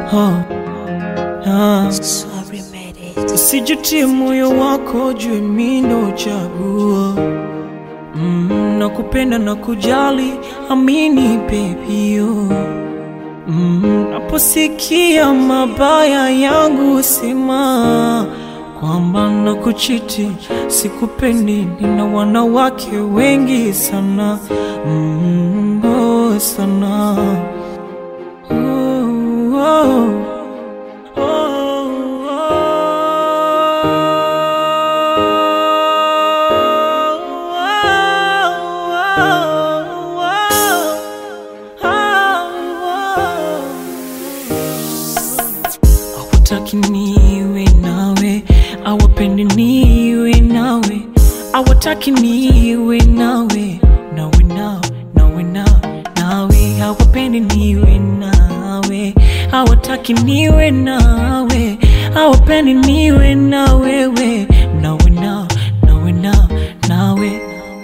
oh, ah. Sorry, made it. Usijutie moyo wako juu mimi ndo chaguo. Nakupenda na kujali, amini baby oh. Naposikia mabaya yangu sema kwamba nakuchiti, sikupendi, nina wanawake wengi sana, oh sana, oh, oh. Hawataki niwe nawe, hawapendi niwe nawe, hawataki niwe nawe, nawe, hawapendi niwe nawe, hawataki niwe nawe, hawapendi niwe nawe, nawe.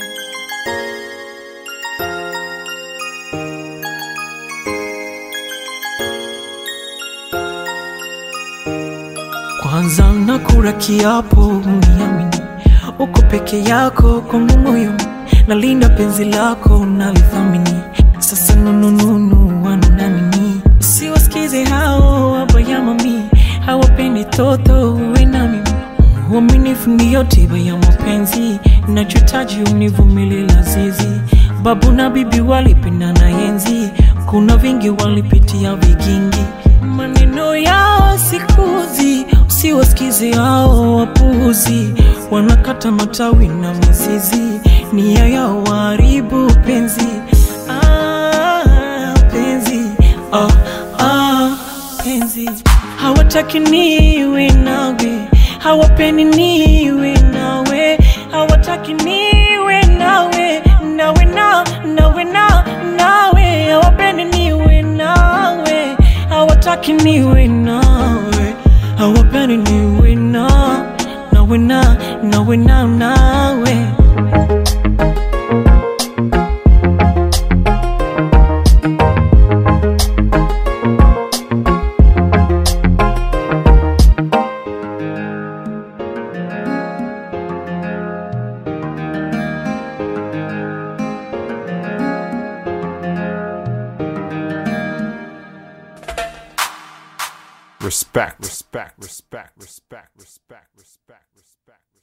Kwanza nakula kiapo uniamini, uko peke yako kwangu moyo, nalinda penzi lako nalithamini. Sasa nunununu wananani, usiwasikize hao wabaya mami, hawapendi toto uwe na mimi. Uaminifu ndiyo tiba ya mapenzi, nachohitaji univumilie lazizi. Babu na bibi walipendana enzi, kuna vingi walipitia vigingi. Maneno yao sikuzi, usiwasikize hao wapuzi, wanakata matawi na mizizi, nia yao waharibu penzi. Penzi hawataki niwe nawe, hawapendi niwe nawe, hawataki niwe nawe, nawe, hawapendi niwe nawe, hawataki niwe nawe, hawapendi niwe nawe. Respect.